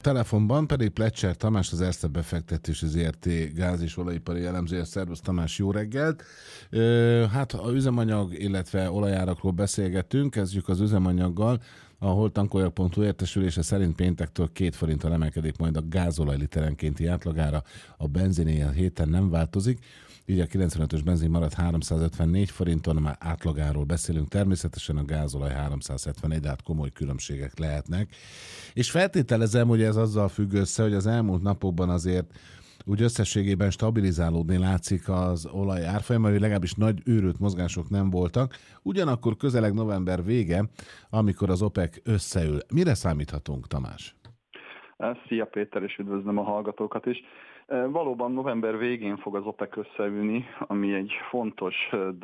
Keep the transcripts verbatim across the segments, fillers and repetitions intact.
Telefonban pedig Plecser Tamás, az Erste Befektetési zé er té gáz- és olajipari elemzője. Szervusz Tamás, jó reggelt! Hát a üzemanyag, illetve olajárakról beszélgetünk, kezdjük az üzemanyaggal. A holtankoljak pont hu értesülése szerint péntektől két forinttal emelkedik majd a gázolaj literenkénti átlagára, a benziné a héten nem változik, így a kilencvenötös benzin maradt háromszázötvennégy forinton, már átlagáról beszélünk, természetesen a gázolaj háromszázhetvenegy, de hát komoly különbségek lehetnek. És feltételezem, hogy ez azzal függ össze, hogy az elmúlt napokban azért úgy összességében stabilizálódni látszik az olaj árfolyama, hogy legalábbis nagy őrült mozgások nem voltak. Ugyanakkor közeleg november vége, amikor az OPEC összeül. Mire számíthatunk, Tamás? Szia Péter, és üdvözlöm a hallgatókat is. Valóban november végén fog az OPEC összeülni, ami egy fontos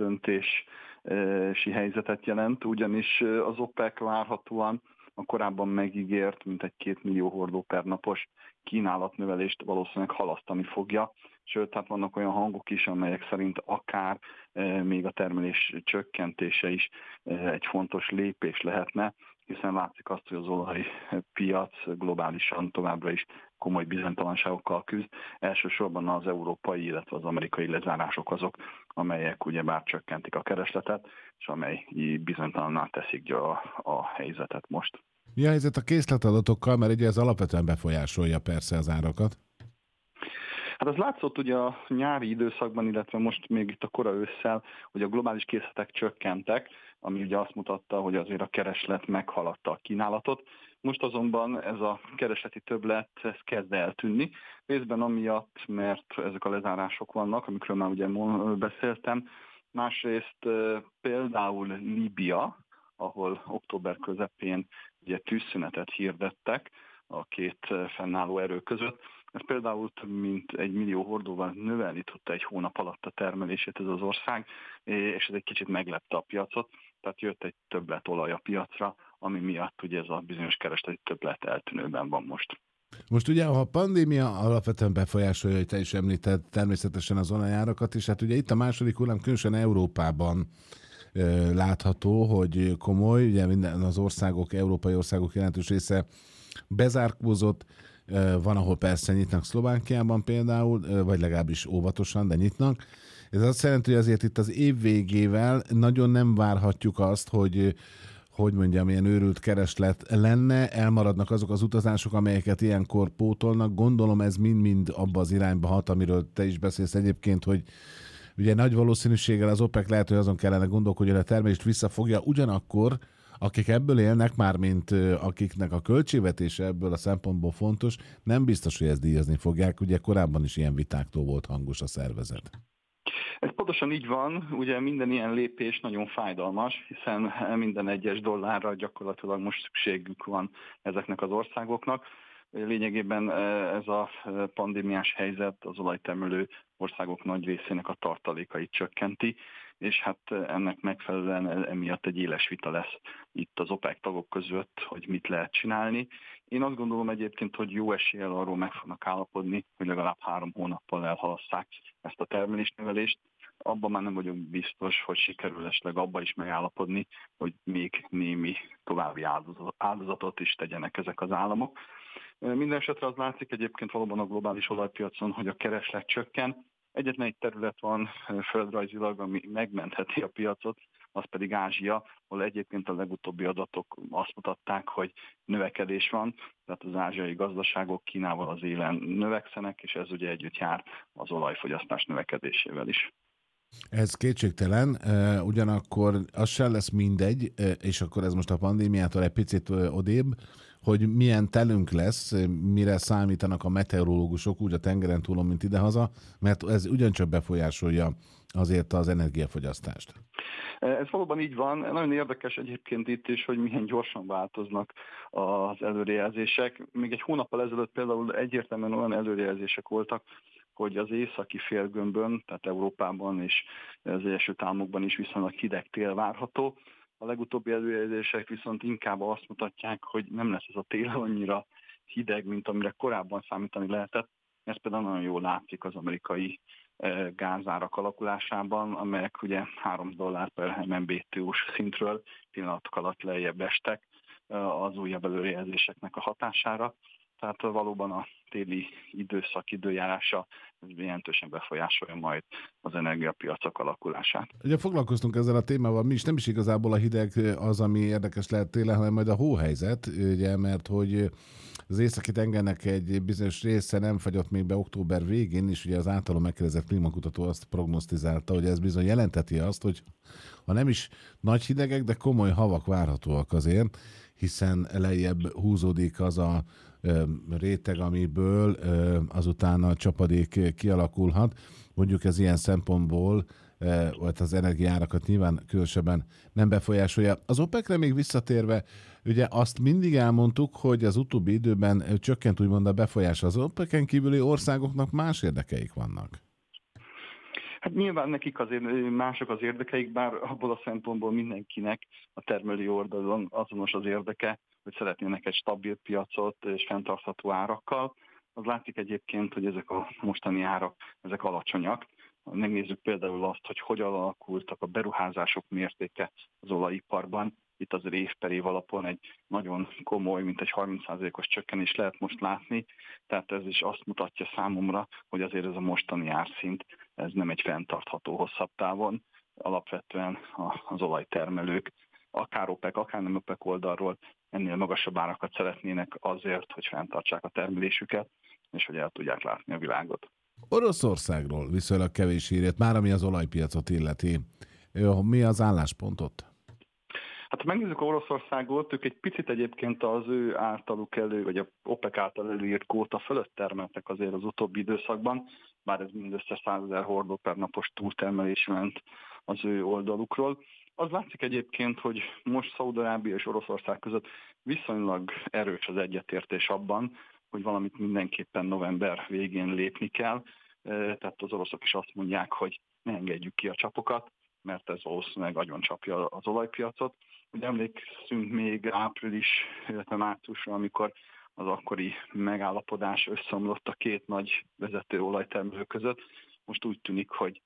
döntési helyzetet jelent, ugyanis az OPEC várhatóan a korábban megígért, mint egy két millió hordó per napos kínálatnövelést valószínűleg halasztani fogja. Sőt, hát vannak olyan hangok is, amelyek szerint akár e, még a termelés csökkentése is e, egy fontos lépés lehetne, hiszen látszik azt, hogy az olajpiac globálisan továbbra is komoly bizonytalanságokkal küzd. Elsősorban az európai, illetve az amerikai lezárások azok, amelyek ugyebár csökkentik a keresletet, és amely bizonytalanná teszik a, a helyzetet most. Mi a helyzet a készletadatokkal, mert ugye ez alapvetően befolyásolja persze az árakat? Hát az látszott ugye a nyári időszakban, illetve most még itt a kora ősszel, hogy a globális készletek csökkentek, ami ugye azt mutatta, hogy azért a kereslet meghaladta a kínálatot. Most azonban ez a keresleti többlet ez kezd eltűnni, részben amiatt, mert ezek a lezárások vannak, amikről már ugye beszéltem, másrészt például Líbia, ahol október közepén ugye tűzszünetet hirdettek a két fennálló erő között. Ez például több mint egy millió hordóval növelni tudta egy hónap alatt a termelését ez az ország, és ez egy kicsit meglepte a piacot, tehát jött egy többlet olaj a piacra, ami miatt ugye ez a bizonyos keresleti többlet eltűnőben van most. Most ugye a pandémia alapvetően befolyásolja, hogy te is említed természetesen az olajárakat is, hát ugye itt a második hullám különösen Európában látható, hogy komoly, ugye minden az országok, európai országok jelentős része bezárkózott, van, ahol persze nyitnak Szlovákiában például, vagy legalábbis óvatosan, de nyitnak. Ez azt jelenti, hogy azért itt az év végével nagyon nem várhatjuk azt, hogy hogy mondjam, ilyen őrült kereslet lenne, elmaradnak azok az utazások, amelyeket ilyenkor pótolnak. Gondolom ez mind-mind abba az irányba hat, amiről te is beszélsz egyébként, hogy ugye nagy valószínűséggel az OPEC lehet, hogy azon kellene gondolkodni, hogy a termelést visszafogja, ugyanakkor akik ebből élnek, már mint akiknek a költségvetése ebből a szempontból fontos, nem biztos, hogy ezt díjazni fogják. Ugye korábban is ilyen vitáktól volt hangos a szervezet. Ez pontosan így van, ugye minden ilyen lépés nagyon fájdalmas, hiszen minden egyes dollárra gyakorlatilag most szükségük van ezeknek az országoknak. Lényegében ez a pandémiás helyzet az olajtermelő országok nagy részének a tartalékait csökkenti, és hát ennek megfelelően emiatt egy éles vita lesz itt az OPEC tagok között, hogy mit lehet csinálni. Én azt gondolom egyébként, hogy jó eséllyel arról meg fognak állapodni, hogy legalább három hónappal elhalasszák ezt a termelésnövelést. Abban már nem vagyok biztos, hogy sikerül esetleg abba is megállapodni, hogy még némi további áldozatot is tegyenek ezek az államok. Minden esetre az látszik egyébként valóban a globális olajpiacon, hogy a kereslet csökken. Egyetlen egy terület van földrajzilag, ami megmentheti a piacot, az pedig Ázsia, ahol egyébként a legutóbbi adatok azt mutatták, hogy növekedés van, tehát az ázsiai gazdaságok Kínával az élen növekszenek, és ez ugye együtt jár az olajfogyasztás növekedésével is. Ez kétségtelen, ugyanakkor az sem lesz mindegy, és akkor ez most a pandémiától egy picit odébb, hogy milyen telünk lesz, mire számítanak a meteorológusok úgy a tengeren túlon, mint idehaza, mert ez ugyancsak befolyásolja azért az energiafogyasztást. Ez valóban így van. Nagyon érdekes egyébként itt is, hogy milyen gyorsan változnak az előrejelzések. Még egy hónappal ezelőtt például egyértelműen olyan előrejelzések voltak, hogy az északi félgömbön, tehát Európában és az Egyesült Államokban is viszonylag hideg tél várható. A legutóbbi előrejelzések viszont inkább azt mutatják, hogy nem lesz ez a tél annyira hideg, mint amire korábban számítani lehetett. Ez például nagyon jól látszik az amerikai gázárak alakulásában, amelyek ugye három dollár per em en bé té u-s szintről pillanatok alatt lejjebb estek az újabb előrejelzéseknek a hatására. tehát valóban a téli időszak időjárása ez jelentősen befolyásolja majd az energiapiacok alakulását. Ugye foglalkoztunk ezzel a témával, mi is nem is igazából a hideg az, ami érdekes lehet télen, hanem majd a hóhelyzet, ugye, mert hogy az északi tengernek egy bizonyos része nem fagyott még be október végén, és ugye az általán megkérdezett klímakutató azt prognosztizálta, hogy ez bizony jelenteti azt, hogy ha nem is nagy hidegek, de komoly havak várhatóak azért, hiszen lejjebb húzódik az a réteg, amiből azután a csapadék kialakulhat. Mondjuk ez ilyen szempontból vagy az energiárakat nyilván különösebben nem befolyásolja. Az OPEC-re még visszatérve, ugye azt mindig elmondtuk, hogy az utóbbi időben csökkent úgymond a befolyás. Az OPEC-en kívüli országoknak más érdekeik vannak. Hát nyilván nekik azért mások az érdekeik, bár abból a szempontból mindenkinek a termelői oldalon azonos az érdeke, hogy szeretnének egy stabil piacot és fenntartható árakkal. Az látszik egyébként, hogy ezek a mostani árak, ezek alacsonyak. Megnézzük például azt, hogy hogyan alakultak a beruházások mértéke az olajiparban. Itt azért év per év alapon egy nagyon komoly, mint egy harminc százalékos csökkenés lehet most látni. Tehát ez is azt mutatja számomra, hogy azért ez a mostani árszint, ez nem egy fenntartható hosszabb távon. Alapvetően az olajtermelők, akár OPEC, akár nem OPEC oldalról ennél magasabb árakat szeretnének azért, hogy fenntartsák a termelésüket, és hogy el tudják látni a világot. Oroszországról viszonylag kevés hírét, már ami az olajpiacot illeti. Mi az álláspontot? Hát ha megnézzük Oroszországot, ők egy picit egyébként az ő általuk elő, vagy a OPEC által előírt kvóta fölött termeltek azért az utóbbi időszakban, bár ez mindössze százezer hordó per napos túltermelés ment az ő oldalukról. Az látszik egyébként, hogy most Szaúd-Arábia és Oroszország között viszonylag erős az egyetértés abban, hogy valamit mindenképpen november végén lépni kell. Tehát az oroszok is azt mondják, hogy ne engedjük ki a csapokat, mert ez valószínűleg agyoncsapja az olajpiacot. Ugye emlékszünk még április, illetve márciusra, amikor az akkori megállapodás összeomlott a két nagy vezető olajtermelő között. Most úgy tűnik, hogy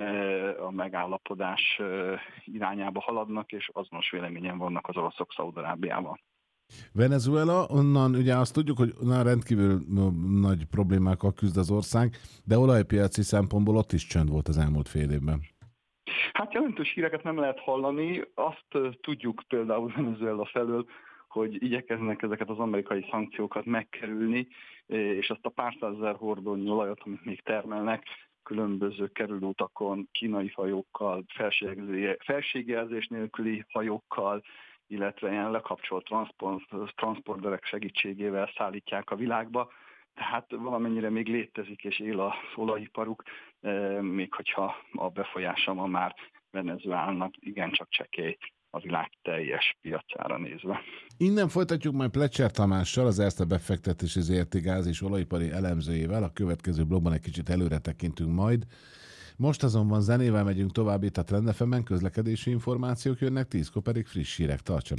a megállapodás irányába haladnak, és azonos véleményen vannak az oroszok Szaúd-Arábiával. Venezuela, onnan ugye azt tudjuk, hogy na, rendkívül nagy problémákkal küzd az ország, de olajpiaci szempontból ott is csönd volt az elmúlt fél évben. Hát jelentős híreket nem lehet hallani. Azt tudjuk például Venezuela felől, hogy igyekeznek ezeket az amerikai szankciókat megkerülni, és azt a pár százezer hordónyi olajat, amit még termelnek, különböző kerülőutakon, kínai hajókkal, felségjelzés nélküli hajókkal, illetve ilyen lekapcsolt transport, transporterek segítségével szállítják a világba. Tehát valamennyire még létezik és él az olajiparuk, még hogyha a befolyása ma már Venezuelának igencsak csekély a világ teljes piacára nézve. Innen folytatjuk majd Plecser Tamással, az Erste befektetési zé er té gáz és olajipari elemzőjével. A következő blogban egy kicsit előre tekintünk majd. Most azonban zenével megyünk tovább itt a Trend ef emen, közlekedési információk jönnek, tízkor pedig friss hírek. Tartsanak!